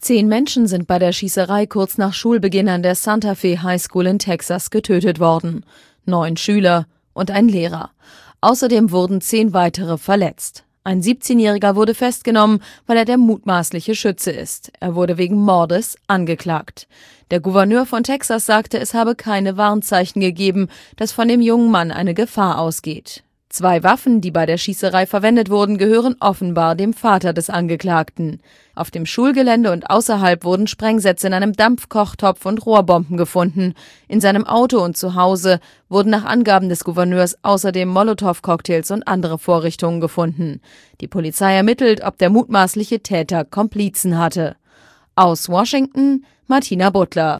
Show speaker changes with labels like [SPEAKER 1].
[SPEAKER 1] 10 Menschen sind bei der Schießerei kurz nach Schulbeginn an der Santa Fe High School in Texas getötet worden. 9 Schüler und ein Lehrer. Außerdem wurden 10 weitere verletzt. Ein 17-Jähriger wurde festgenommen, weil er der mutmaßliche Schütze ist. Er wurde wegen Mordes angeklagt. Der Gouverneur von Texas sagte, es habe keine Warnzeichen gegeben, dass von dem jungen Mann eine Gefahr ausgeht. 2 Waffen, die bei der Schießerei verwendet wurden, gehören offenbar dem Vater des Angeklagten. Auf dem Schulgelände und außerhalb wurden Sprengsätze in einem Dampfkochtopf und Rohrbomben gefunden. In seinem Auto und zu Hause wurden nach Angaben des Gouverneurs außerdem Molotow-Cocktails und andere Vorrichtungen gefunden. Die Polizei ermittelt, ob der mutmaßliche Täter Komplizen hatte. Aus Washington, Martina Butler.